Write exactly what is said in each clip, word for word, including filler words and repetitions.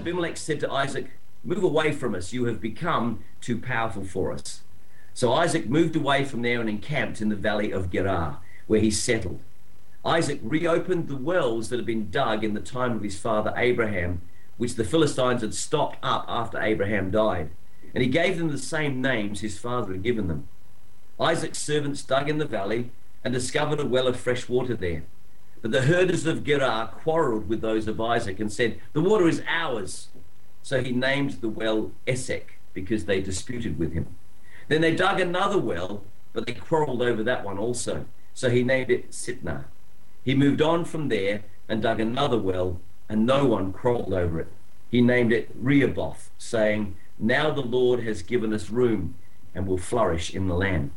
Abimelech said to Isaac, "Move away from us. You have become too powerful for us." So Isaac moved away from there and encamped in the valley of Gerar, where he settled. Isaac reopened the wells that had been dug in the time of his father Abraham, which the Philistines had stopped up after Abraham died, and he gave them the same names his father had given them. Isaac's servants dug in the valley and discovered a well of fresh water there. But the herders of Gerar quarreled with those of Isaac and said, "The water is ours." So he named the well Esek, because they disputed with him. Then they dug another well, but they quarreled over that one also. So he named it Sitnah. He moved on from there and dug another well, and no one quarreled over it. He named it Rehoboth, saying, "Now the Lord has given us room and will flourish in the land."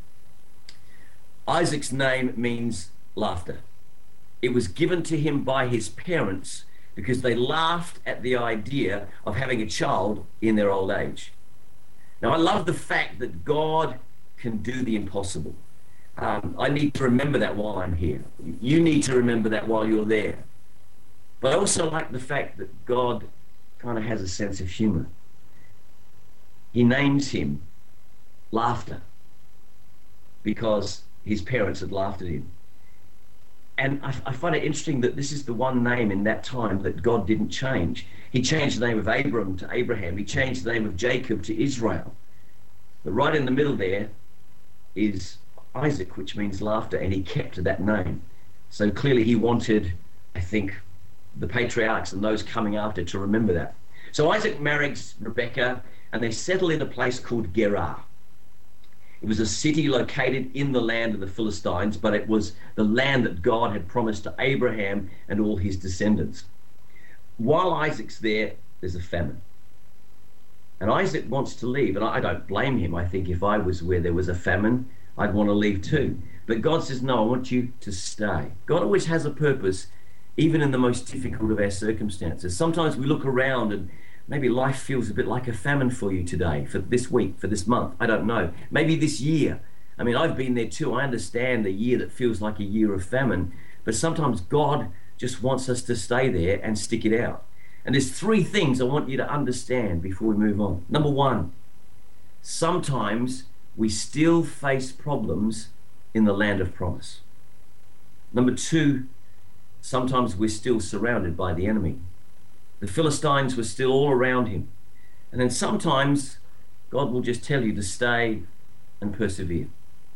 Isaac's name means laughter. It was given to him by his parents because they laughed at the idea of having a child in their old age. Now, I love the fact that God can do the impossible. Um, I need to remember that while I'm here. You need to remember that while you're there. But I also like the fact that God kind of has a sense of humor. He names him Laughter because his parents had laughed at him. And I, I find it interesting that this is the one name in that time that God didn't change. He changed the name of Abram to Abraham. He changed the name of Jacob to Israel. But right in the middle there is Isaac, which means laughter, and he kept that name. So clearly he wanted, I think, the patriarchs and those coming after to remember that. So Isaac marries Rebekah, and they settle in a place called Gerar. It was a city located in the land of the Philistines, but it was the land that God had promised to Abraham and all his descendants. While Isaac's there, there's a famine. And Isaac wants to leave, and I don't blame him. I think if I was where there was a famine, I'd want to leave too. But God says, "No, I want you to stay." God always has a purpose, even in the most difficult of our circumstances. Sometimes we look around and maybe life feels a bit like a famine for you today, for this week, for this month. I don't know. Maybe this year. I mean, I've been there too. I understand a year that feels like a year of famine. But sometimes God just wants us to stay there and stick it out. And there's three things I want you to understand before we move on. Number one, sometimes we still face problems in the land of promise. Number two, sometimes we're still surrounded by the enemy. The Philistines were still all around him. And then sometimes God will just tell you to stay and persevere,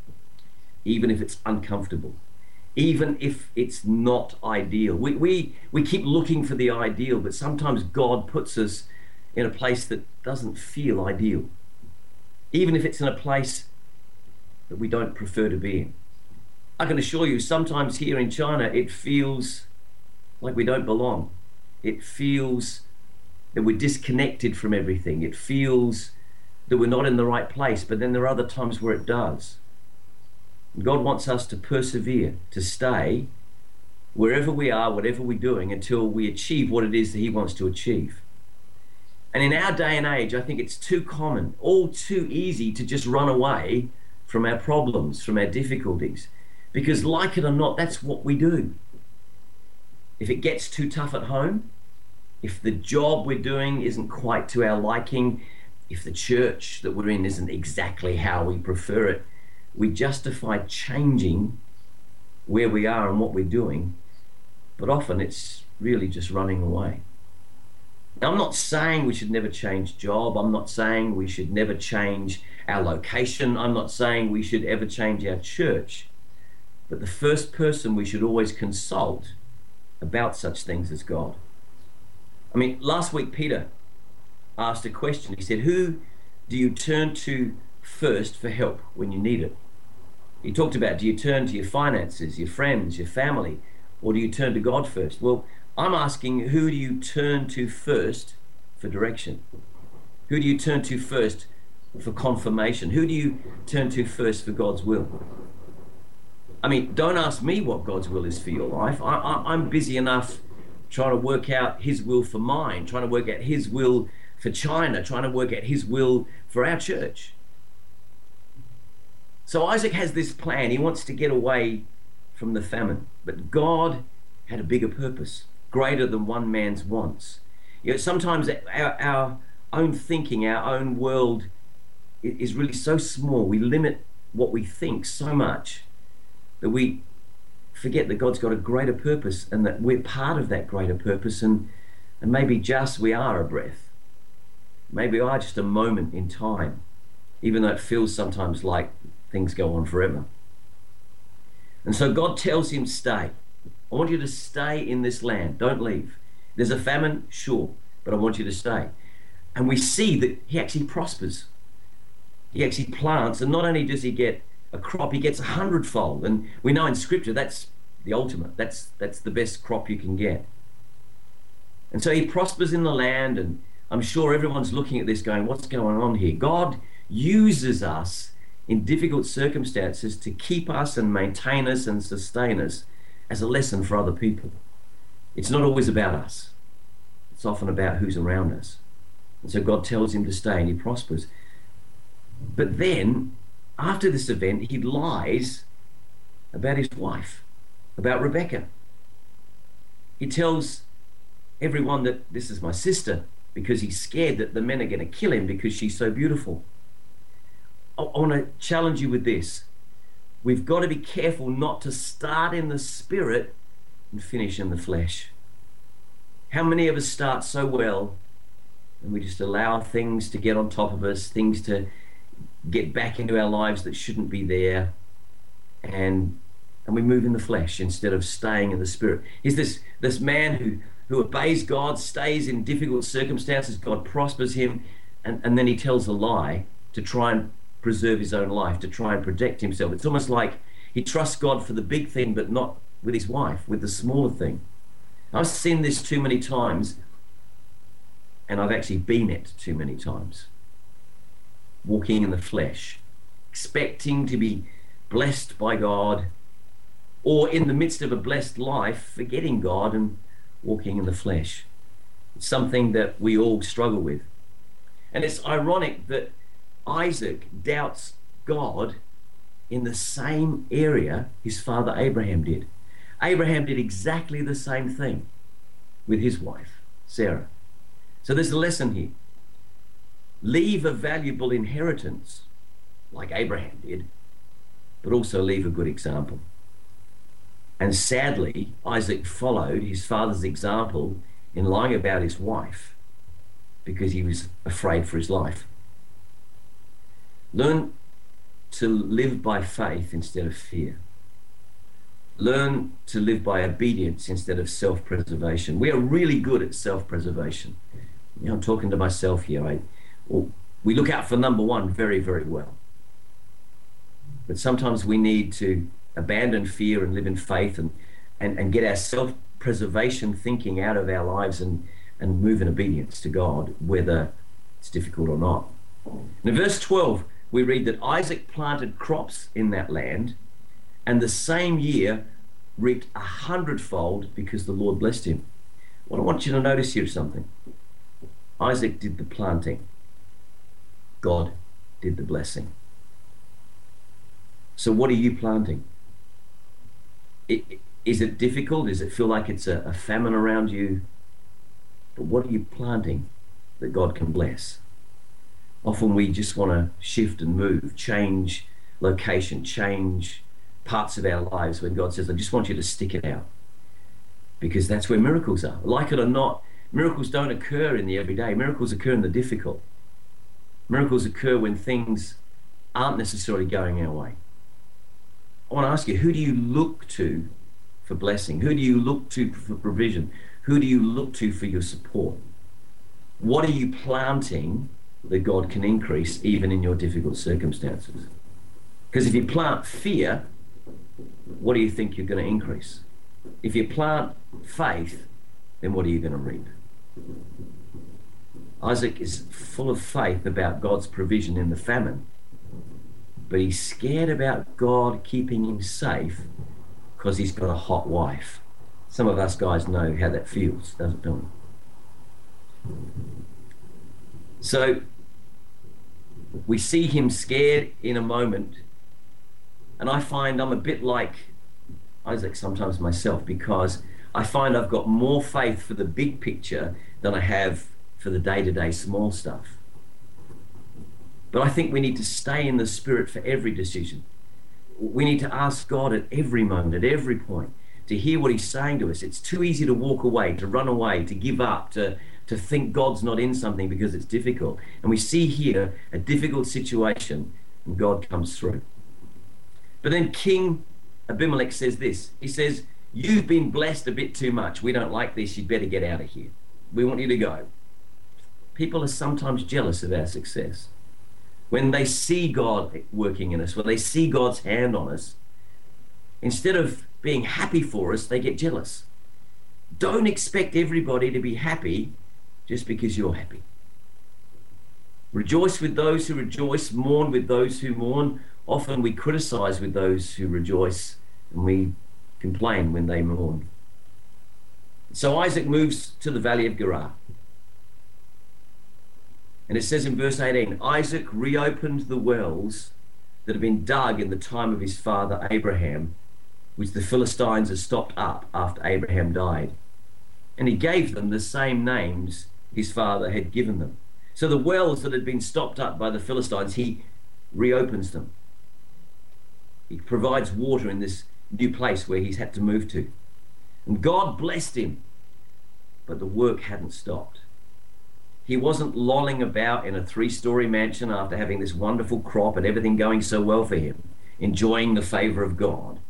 even if it's uncomfortable, even if it's not ideal. We, we, we keep looking for the ideal, but sometimes God puts us in a place that doesn't feel ideal, even if it's in a place that we don't prefer to be in. I can assure you, sometimes here in China, it feels like we don't belong. It feels that we're disconnected from everything. It feels that we're not in the right place, but then there are other times where it does. God wants us to persevere, to stay wherever we are, whatever we're doing, until we achieve what it is that He wants to achieve. And in our day and age, I think it's too common, all too easy to just run away from our problems, from our difficulties, because like it or not, that's what we do. If it gets too tough at home, if the job we're doing isn't quite to our liking, if the church that we're in isn't exactly how we prefer it, we justify changing where we are and what we're doing, but often it's really just running away. Now, I'm not saying we should never change job. I'm not saying we should never change our location. I'm not saying we should ever change our church. But the first person we should always consult about such things is God. I mean, last week Peter asked a question. He said, who do you turn to first for help when you need it? He talked about, do you turn to your finances, your friends, your family, or do you turn to God first? Well, I'm asking, who do you turn to first for direction? Who do you turn to first for confirmation? Who do you turn to first for God's will? I mean, don't ask me what God's will is for your life. I, I, I'm busy enough trying to work out His will for mine, trying to work out His will for China, trying to work out His will for our church. So Isaac has this plan. He wants to get away from the famine. But God had a bigger purpose, greater than one man's wants. You know, sometimes our, our own thinking, our own world is really so small. We limit what we think so much that we forget that God's got a greater purpose and that we're part of that greater purpose, and, and maybe just we are a breath. Maybe we are just a moment in time, even though it feels sometimes like things go on forever. And so God tells him, stay. I want you to stay in this land. Don't leave. There's a famine, sure, but I want you to stay. And we see that he actually prospers. He actually plants, and not only does he get a crop, he gets a hundredfold. And we know in Scripture that's the ultimate. That's that's the best crop you can get. And so he prospers in the land, and I'm sure everyone's looking at this going, what's going on here? God uses us in difficult circumstances to keep us and maintain us and sustain us as a lesson for other people. It's not always about us. It's often about who's around us. And so God tells him to stay, and he prospers. But then, after this event, he lies about his wife, about Rebecca. He tells everyone that this is my sister, because he's scared that the men are going to kill him because she's so beautiful. I, I want to challenge you with this. We've got to be careful not to start in the spirit and finish in the flesh. How many of us start so well and we just allow things to get on top of us, things to get back into our lives that shouldn't be there, and and we move in the flesh instead of staying in the spirit. He's this this man who who obeys God, stays in difficult circumstances, God prospers him, and, and then he tells a lie to try and preserve his own life, to try and protect himself. It's almost like he trusts God for the big thing, but not with his wife, with the smaller thing. I've seen this too many times, and I've actually been it too many times. Walking in the flesh, expecting to be blessed by God, or in the midst of a blessed life, forgetting God and walking in the flesh. It's something that we all struggle with. And it's ironic that Isaac doubts God in the same area his father Abraham did. Abraham did exactly the same thing with his wife, Sarah. So there's a lesson here. Leave a valuable inheritance, like Abraham did, but also leave a good example. And sadly, Isaac followed his father's example in lying about his wife because he was afraid for his life. Learn to live by faith instead of fear. Learn to live by obedience instead of self-preservation. We are really good at self-preservation. You know, I'm talking to myself here. I, well, we look out for number one very, very well. But sometimes we need to abandon fear and live in faith, and, and, and get our self-preservation thinking out of our lives, and, and move in obedience to God, whether it's difficult or not. In verse twelve, we read that Isaac planted crops in that land, and the same year reaped a hundredfold because the Lord blessed him. Well, I want you to notice here something. Isaac did the planting. God did the blessing. So what are you planting? It, is it difficult? Does it feel like it's a, a famine around you? But what are you planting that God can bless? Often we just want to shift and move, change location, change parts of our lives, when God says, I just want you to stick it out. Because that's where miracles are. Like it or not, miracles don't occur in the everyday. Miracles occur in the difficult. Miracles occur when things aren't necessarily going our way. I want to ask you, who do you look to for blessing? Who do you look to for provision? Who do you look to for your support? What are you planting that God can increase even in your difficult circumstances? Because if you plant fear, what do you think you're going to increase? If you plant faith, then what are you going to reap? Isaac is full of faith about God's provision in the famine, but he's scared about God keeping him safe because he's got a hot wife. Some of us guys know how that feels, doesn't it? So we see him scared in a moment, and I find I'm a bit like Isaac sometimes myself, because I find I've got more faith for the big picture than I have for the day-to-day small stuff. But I think we need to stay in the Spirit for every decision. We need to ask God at every moment, at every point, to hear what he's saying to us. It's too easy to walk away, to run away, to give up, to, to think God's not in something because it's difficult. And we see here a difficult situation, and God comes through. But then King Abimelech says this. He says, you've been blessed a bit too much. We don't like this. You'd better get out of here. We want you to go. People are sometimes jealous of our success. When they see God working in us, when they see God's hand on us, instead of being happy for us, they get jealous. Don't expect everybody to be happy just because you're happy. Rejoice with those who rejoice, mourn with those who mourn. Often we criticize with those who rejoice, and we complain when they mourn. So Isaac moves to the valley of Gerar. And it says in verse eighteen, Isaac reopened the wells that had been dug in the time of his father Abraham, which the Philistines had stopped up after Abraham died. And he gave them the same names his father had given them. So the wells that had been stopped up by the Philistines, he reopens them. He provides water in this new place where he's had to move to. And God blessed him, but the work hadn't stopped. He wasn't lolling about in a three-story mansion after having this wonderful crop and everything going so well for him, enjoying the favor of God.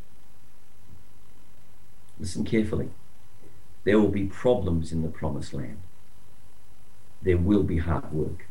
Listen carefully. There will be problems in the promised land. There will be hard work.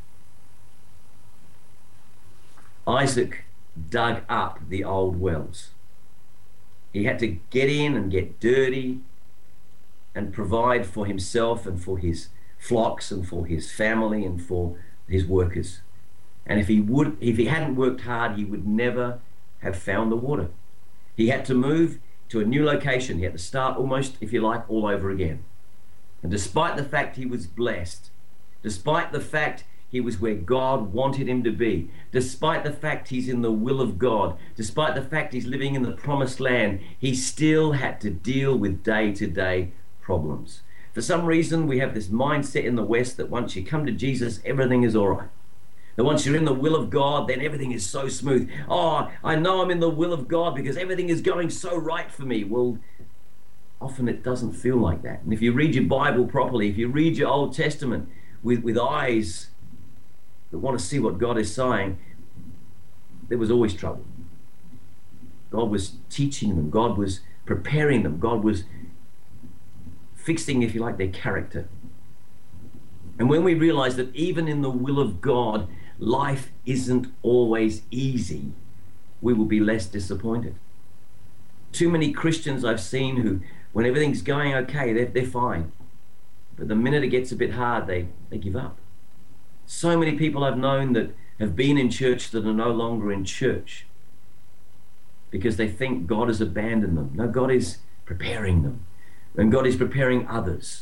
Isaac dug up the old wells. He had to get in and get dirty and provide for himself and for his flocks and for his family and for his workers. And if he would, if he hadn't worked hard, he would never have found the water. He had to move to a new location. He had to start almost, if you like, all over again. And despite the fact he was blessed, despite the fact he was where God wanted him to be, despite the fact he's in the will of God, despite the fact he's living in the promised land, he still had to deal with day-to-day problems. For some reason, we have this mindset in the West that once you come to Jesus, everything is all right. That once you're in the will of God, then everything is so smooth. Oh, I know I'm in the will of God because everything is going so right for me. Well, often it doesn't feel like that. And if you read your Bible properly, if you read your Old Testament with, with eyes that want to see what God is saying, there was always trouble. God was teaching them. God was preparing them. God was fixing, if you like, their character. And when we realize that even in the will of God, life isn't always easy, we will be less disappointed. Too many Christians I've seen who, when everything's going okay, they're, they're fine. But the minute it gets a bit hard, they, they give up. So many people I've known that have been in church that are no longer in church because they think God has abandoned them. No, God is preparing them. And God is preparing others.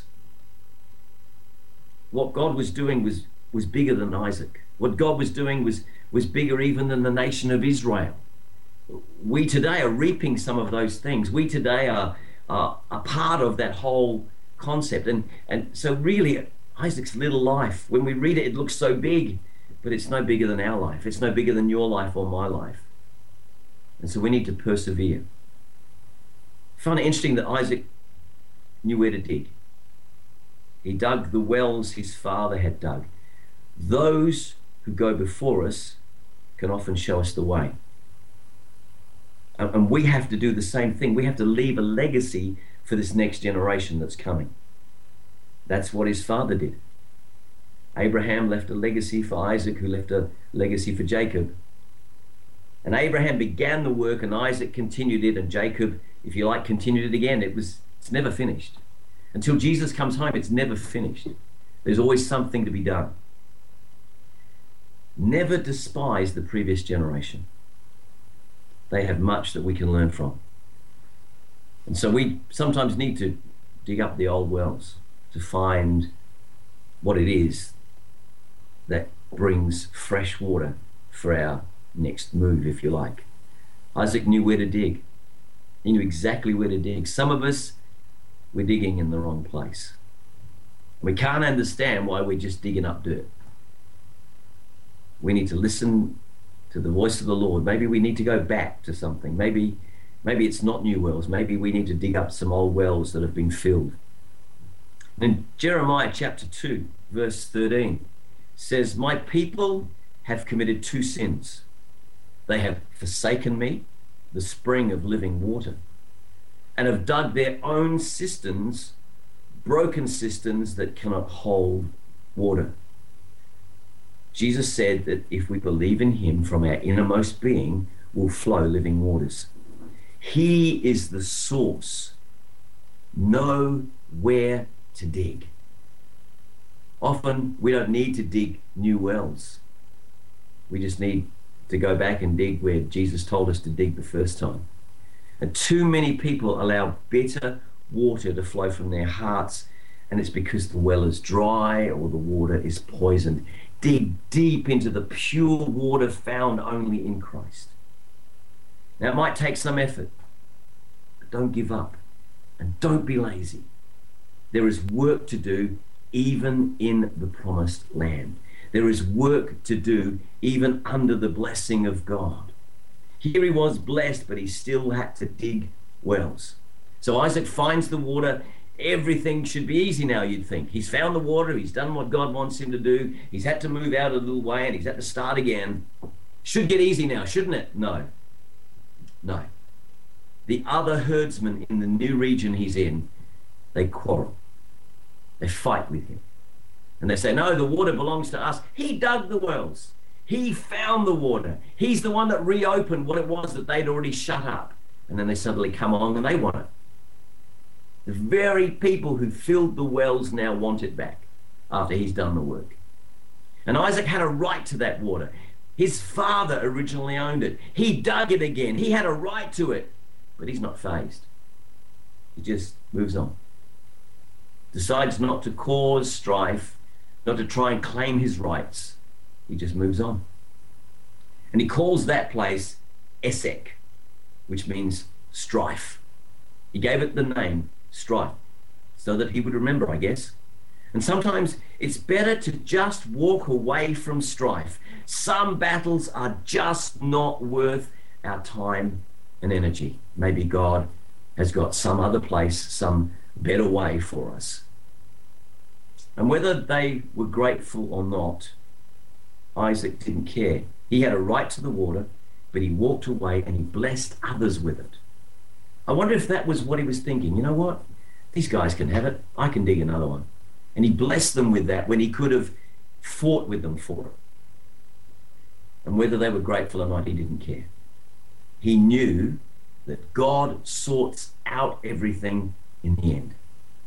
What God was doing was, was bigger than Isaac. What God was doing was, was bigger even than the nation of Israel. We today are reaping some of those things. We today are, are a part of that whole concept. And, and so really, Isaac's little life, when we read it, it looks so big, but it's no bigger than our life. It's no bigger than your life or my life. And so we need to persevere. I find it interesting that Isaac knew where to dig. He dug the wells his father had dug. Those who go before us can often show us the way. And we have to do the same thing. We have to leave a legacy for this next generation that's coming. That's what his father did. Abraham left a legacy for Isaac, who left a legacy for Jacob. And Abraham began the work and Isaac continued it, and Jacob, if you like, continued it again. It was It's never finished. Until Jesus comes home, it's never finished. There's always something to be done. Never despise the previous generation. They have much that we can learn from. And so we sometimes need to dig up the old wells to find what it is that brings fresh water for our next move, if you like. Isaac knew where to dig. He knew exactly where to dig. Some of us, we're digging in the wrong place. We can't understand why we're just digging up dirt. We need to listen to the voice of the Lord. Maybe we need to go back to something. Maybe, maybe it's not new wells. Maybe we need to dig up some old wells that have been filled. And Jeremiah chapter two, verse thirteen says, "My people have committed two sins. They have forsaken me, the spring of living water, and have dug their own cisterns, broken cisterns that cannot hold water." Jesus said that if we believe in him, from our innermost being will flow living waters. He is the source. Know where to dig. Often we don't need to dig new wells. We just need to go back and dig where Jesus told us to dig the first time. And too many people allow bitter water to flow from their hearts, and it's because the well is dry or the water is poisoned. Dig deep into the pure water found only in Christ. Now, it might take some effort, but don't give up and don't be lazy. There is work to do even in the promised land. There is work to do even under the blessing of God. Here he was blessed, but he still had to dig wells. So Isaac finds the water. Everything should be easy now, you'd think. He's found the water. He's done what God wants him to do. He's had to move out a little way and he's had to start again. Should get easy now, shouldn't it? No. No. The other herdsmen in the new region he's in, they quarrel. They fight with him. And they say, no, the water belongs to us. He dug the wells. He found the water. He's the one that reopened what it was that they'd already shut up. And then they suddenly come along and they want it. The very people who filled the wells now want it back after he's done the work. And Isaac had a right to that water. His father originally owned it. He dug it again. He had a right to it. But he's not fazed. He just moves on. Decides not to cause strife, not to try and claim his rights. He just moves on. And he calls that place Esek, which means strife. He gave it the name strife so that he would remember, I guess. And sometimes it's better to just walk away from strife. Some battles are just not worth our time and energy. Maybe God has got some other place, some better way for us. And whether they were grateful or not, Isaac didn't care. He had a right to the water, but he walked away and he blessed others with it. I wonder if that was what he was thinking. You know what? These guys can have it. I can dig another one. And he blessed them with that when he could have fought with them for it. And whether they were grateful or not, he didn't care. He knew that God sorts out everything in the end.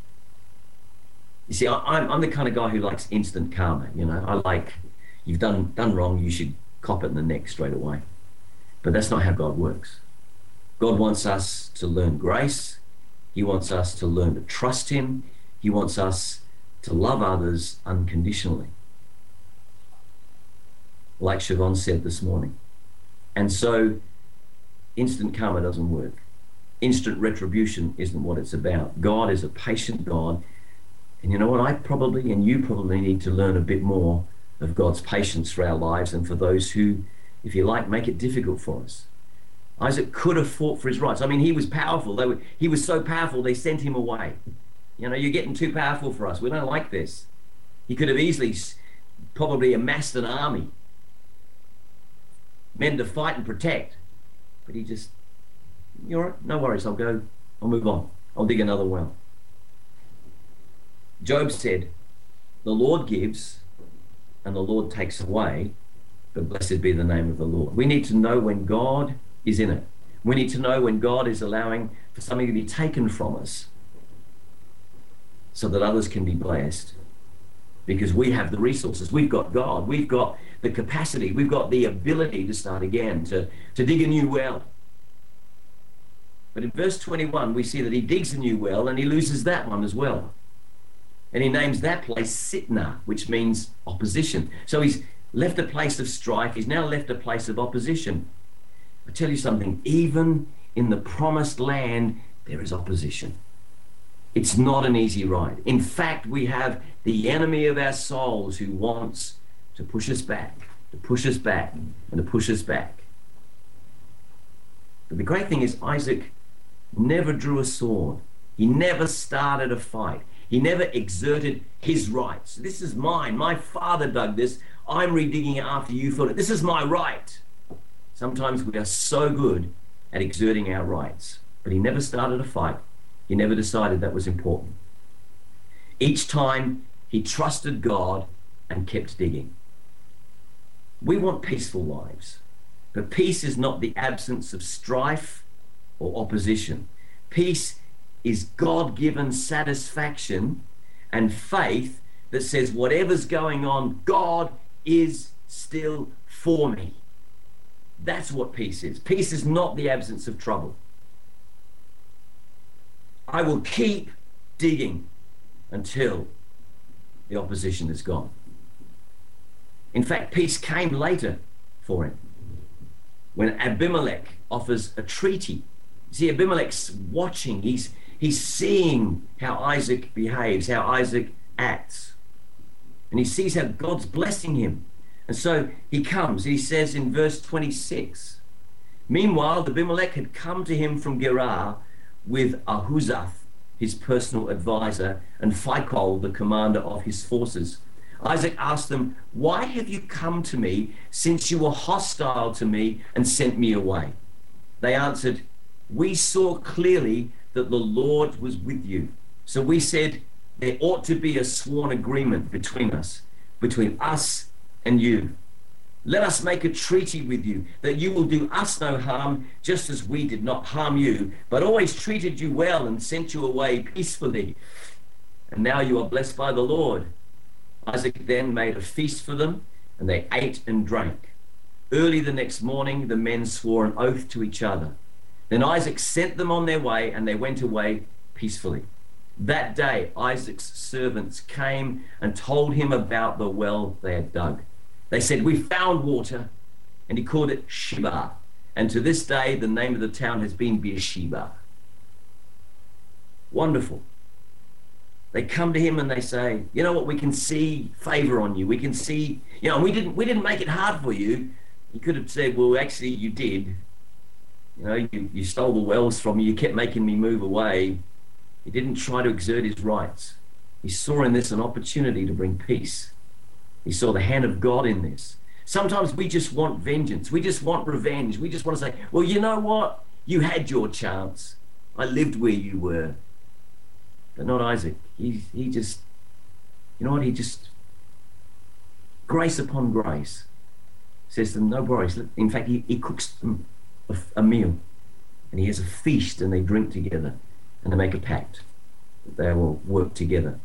You see, I, I'm, I'm the kind of guy who likes instant karma. You know, I like, you've done, done wrong, you should cop it in the neck straight away. But that's not how God works. God wants us to learn grace. He wants us to learn to trust him. He wants us to love others unconditionally. Like Siobhan said this morning. And so instant karma doesn't work. Instant retribution isn't what it's about. God is a patient God. And you know what? I probably, and you probably need to learn a bit more of God's patience for our lives and for those who, if you like, make it difficult for us. Isaac could have fought for his rights. I mean, he was powerful. They were, he was so powerful, they sent him away. You know, you're getting too powerful for us. We don't like this. He could have easily probably amassed an army, men to fight and protect. But he just, you're all right, no worries, I'll go, I'll move on. I'll dig another well. Job said, the Lord gives and the Lord takes away, but blessed be the name of the Lord. We need to know when God is in it. We need to know when God is allowing for something to be taken from us so that others can be blessed, because we have the resources. We've got God. We've got the capacity. We've got the ability to start again, to, to dig a new well. But in verse twenty-one, we see that he digs a new well and he loses that one as well. And he names that place Sitnah, which means opposition. So he's left a place of strife. He's now left a place of opposition. I tell you something, even in the promised land, there is opposition. It's not an easy ride. In fact, we have the enemy of our souls who wants to push us back, to push us back, and to push us back. But the great thing is Isaac never drew a sword. He never started a fight. He never exerted his rights. This is mine. My father dug this. I'm redigging it after you filled it. This is my right. Sometimes we are so good at exerting our rights, but he never started a fight. He never decided that was important. Each time he trusted God and kept digging. We want peaceful lives, but peace is not the absence of strife or opposition. Peace is God-given satisfaction and faith that says whatever's going on, God is still for me. That's what peace is. Peace is not the absence of trouble. I will keep digging until the opposition is gone. In fact, peace came later for him when Abimelech offers a treaty. See, Abimelech's watching. He's, he's seeing how Isaac behaves, how Isaac acts. And he sees how God's blessing him. And so he comes, he says in verse twenty-six, meanwhile, Abimelech had come to him from Gerar with Ahuzath, his personal advisor, and Phicol, the commander of his forces. Isaac asked them, why have you come to me since you were hostile to me and sent me away? They answered, we saw clearly that the Lord was with you. So we said, there ought to be a sworn agreement between us, between us and you. Let us make a treaty with you that you will do us no harm, just as we did not harm you, but always treated you well and sent you away peacefully. And now you are blessed by the Lord. Isaac then made a feast for them, and they ate and drank. Early the next morning, the men swore an oath to each other. Then Isaac sent them on their way, and they went away peacefully. That day, Isaac's servants came and told him about the well they had dug. They said, we found water, and he called it Sheba. And to this day, the name of the town has been Beersheba. Wonderful. They come to him and they say, you know what, we can see favor on you. We can see, you know, we didn't, we didn't make it hard for you. He could have said, well, actually you did. You know, you, you stole the wells from me. You kept making me move away. He didn't try to exert his rights. He saw in this an opportunity to bring peace. He saw the hand of God in this. Sometimes we just want vengeance. We just want revenge. We just want to say, well, you know what? You had your chance. I lived where you were. But not Isaac. He, he just, you know what? He just, grace upon grace, says to them, no worries. In fact, he, he cooks them a, a meal. And he has a feast and they drink together. And they make a pact that they will work together.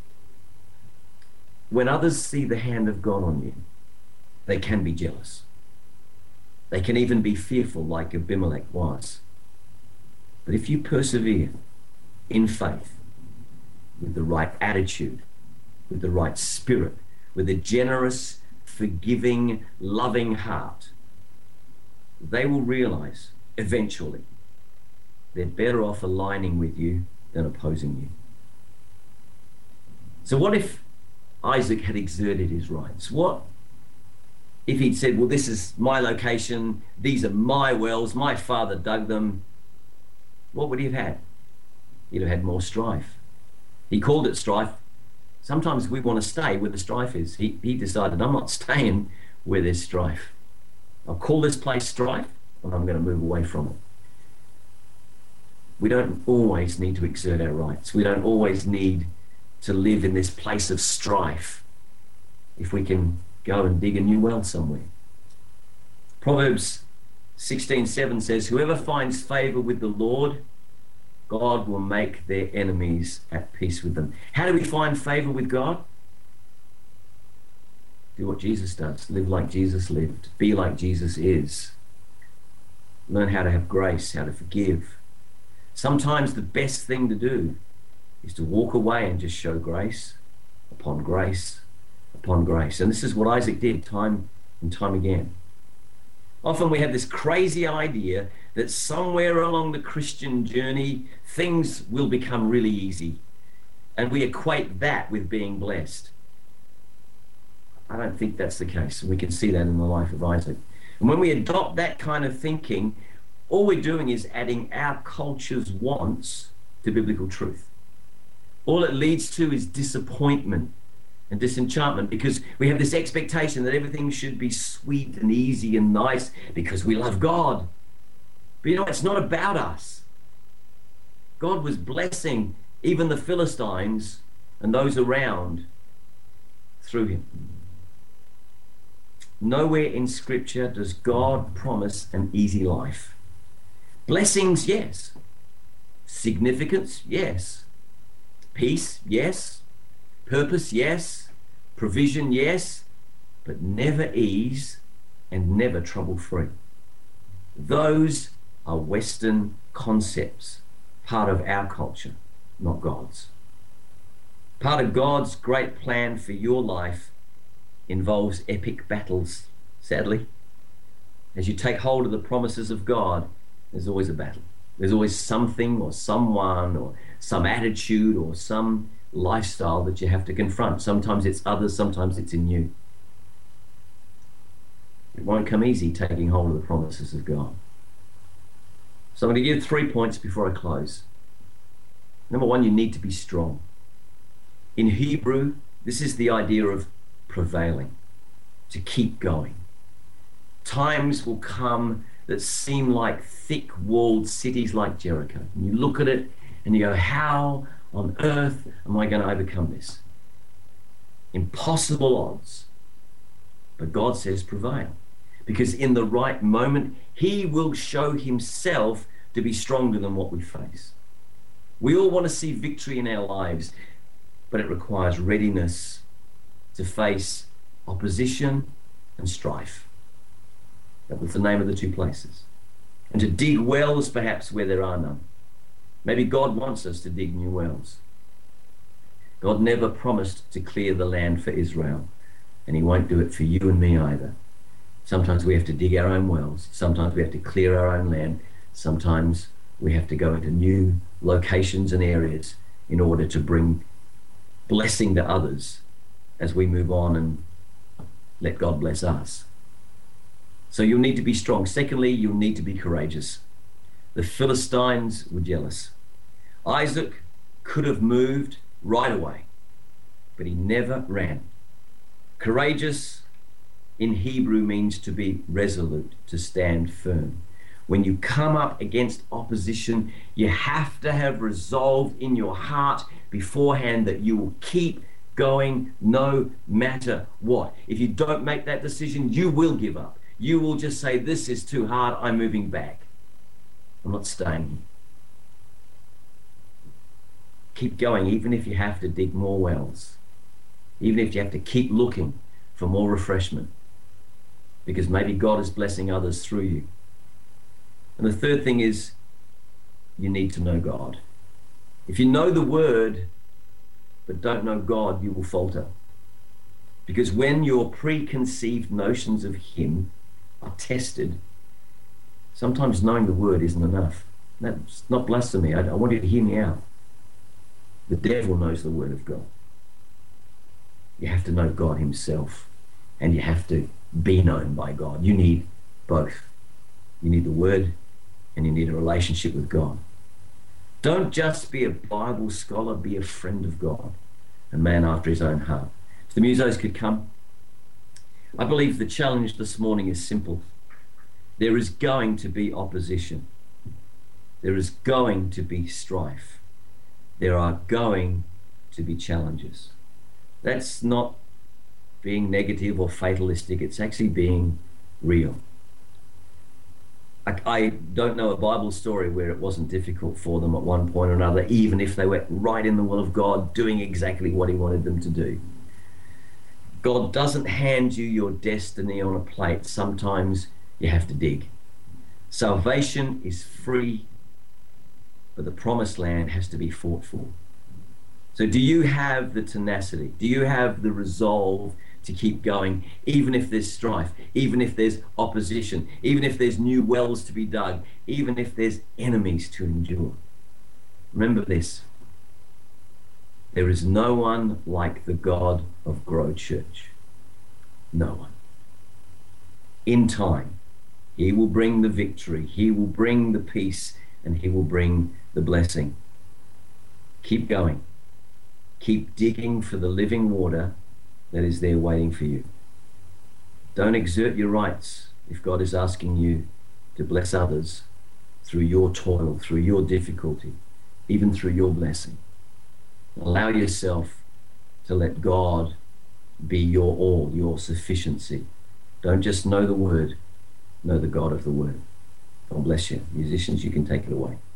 When others see the hand of God on you, they can be jealous. They can even be fearful like Abimelech was. But if you persevere in faith, with the right attitude, with the right spirit, with a generous, forgiving, loving heart, they will realize eventually they're better off aligning with you than opposing you. So what if Isaac had exerted his rights? What if he'd said, well, this is my location, these are my wells, my father dug them? What would he have had? He'd have had more strife. He called it strife. Sometimes we want to stay where the strife is. He, he decided, I'm not staying where there's strife. I'll call this place strife, and I'm going to move away from it. We don't always need to exert our rights. We don't always need to live in this place of strife if we can go and dig a new well somewhere. Proverbs sixteen seven says, whoever finds favor with the Lord, God will make their enemies at peace with them. How do we find favor with God? Do what Jesus does. Live like Jesus lived. Be like Jesus is. Learn how to have grace, how to forgive. Sometimes the best thing to do is to walk away and just show grace upon grace upon grace. And this is what Isaac did time and time again. Often we have this crazy idea that somewhere along the Christian journey, things will become really easy. and we equate that with being blessed. I don't think that's the case. We can see that in the life of Isaac. And when we adopt that kind of thinking, all we're doing is adding our culture's wants to biblical truth. All it leads to is disappointment and disenchantment, because we have this expectation that everything should be sweet and easy and nice because we love God. But you know, it's not about us. God was blessing even the Philistines and those around through him. Nowhere in Scripture does God promise an easy life. Blessings, yes. Significance, yes. Peace, yes. Purpose, yes. Provision, yes. But never ease and never trouble-free. Those are Western concepts, part of our culture, not God's. Part of God's great plan for your life involves epic battles, sadly. As you take hold of the promises of God, there's always a battle. There's always something or someone or some attitude or some lifestyle that you have to confront. Sometimes it's others, sometimes it's in you. It won't come easy taking hold of the promises of God. So I'm going to give three points before I close. Number one, you need to be strong. In Hebrew, this is the idea of prevailing, to keep going. Times will come that seem like thick-walled cities like Jericho. And you look at it and you go, how on earth am I going to overcome this? Impossible odds. But God says prevail. Because in the right moment, he will show himself to be stronger than what we face. We all want to see victory in our lives, but it requires readiness to face opposition and strife. That was the name of the two places. And to dig wells perhaps where there are none. Maybe God wants us to dig new wells. God never promised to clear the land for Israel, and he won't do it for you and me either. Sometimes we have to dig our own wells. Sometimes we have to clear our own land. Sometimes we have to go into new locations and areas in order to bring blessing to others as we move on and let God bless us. So you'll need to be strong. Secondly, you'll need to be courageous. The Philistines were jealous. Isaac could have moved right away, but he never ran. Courageous in Hebrew means to be resolute, to stand firm. When you come up against opposition, you have to have resolved in your heart beforehand that you will keep going no matter what. If you don't make that decision, you will give up. You will just say, this is too hard, I'm moving back. I'm not staying here. Keep going, even if you have to dig more wells. Even if you have to keep looking for more refreshment. Because maybe God is blessing others through you. And the third thing is, you need to know God. If you know the word, but don't know God, you will falter. Because when your preconceived notions of him are tested, sometimes knowing the word isn't enough. That's not blasphemy. I, I want you to hear me out. The devil knows the word of God. You have to know God himself, and you have to be known by God. You need both. You need the word, and you need a relationship with God. Don't just be a Bible scholar, be a friend of God, a man after his own heart. If the musos could come. I believe the challenge this morning is simple. There is going to be opposition. There is going to be strife. There are going to be challenges. That's not being negative or fatalistic. It's actually being real. I, I don't know a Bible story where it wasn't difficult for them at one point or another, even if they were right in the will of God, doing exactly what he wanted them to do. God doesn't hand you your destiny on a plate. Sometimes you have to dig. Salvation is free, but the promised land has to be fought for. So do you have the tenacity? Do you have the resolve to keep going, even if there's strife, even if there's opposition, even if there's new wells to be dug, even if there's enemies to endure? Remember this. There is no one like the God of Grow Church. No one. In time, he will bring the victory, he will bring the peace, and he will bring the blessing. Keep going. Keep digging for the living water that is there waiting for you. Don't exert your rights if God is asking you to bless others through your toil, through your difficulty, even through your blessing. Allow yourself to let God be your all, your sufficiency. Don't just know the word, know the God of the word. God bless you. Musicians, you can take it away.